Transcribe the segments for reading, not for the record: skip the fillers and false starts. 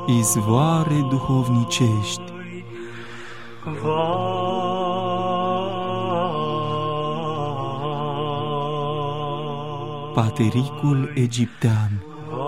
Izvoare duhovnicești. Patericul egiptean.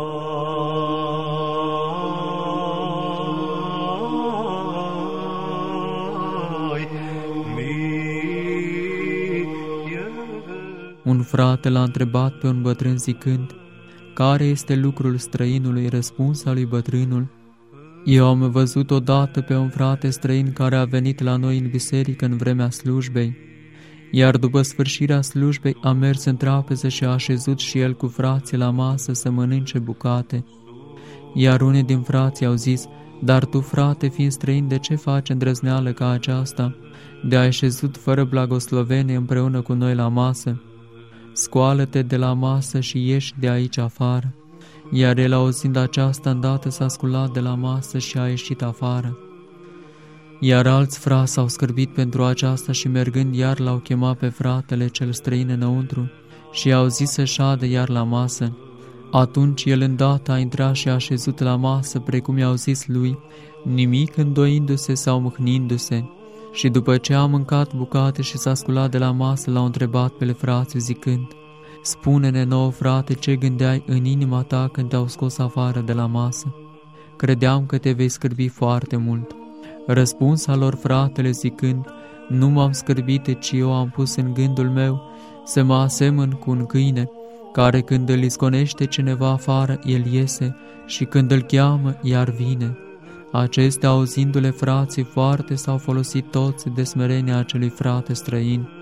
Un frate l-a întrebat pe un bătrân zicând: care este lucrul străinului? Răspuns al lui bătrânul: eu am văzut odată pe un frate străin care a venit la noi în biserică în vremea slujbei, iar după sfârșirea slujbei a mers în trapeză și a așezut și el cu frații la masă să mănânce bucate. Iar unii din frații au zis: dar tu, frate, fiind străin, de ce faci îndrăzneală ca aceasta, de a așezut fără blagoslovenie împreună cu noi la masă? Scoală-te de la masă și ieși de aici afară. Iar el, auzind aceasta, îndată s-a sculat de la masă și a ieșit afară. Iar alți frați s-au scârbit pentru aceasta și mergând iar l-au chemat pe fratele cel străin înăuntru și i-au zis să șadă iar la masă. Atunci el îndată a intrat și a așezut la masă, precum i-au zis lui, nimic îndoindu-se sau mâhnindu-se. Și după ce a mâncat bucate și s-a sculat de la masă, l-au întrebat pe frații zicând: spune-ne nouă, frate, ce gândeai în inima ta când te-au scos afară de la masă? Credeam că te vei scârbi foarte mult. Răspunsa lor fratele zicând: nu m-am scârbit, ci eu am pus în gândul meu să mă asemăn cu un câine, care când îl isconește cineva afară, el iese, și când îl cheamă, iar vine. Acestea, auzindu-le frații, foarte s-au folosit toți de smerenia acelui frate străin.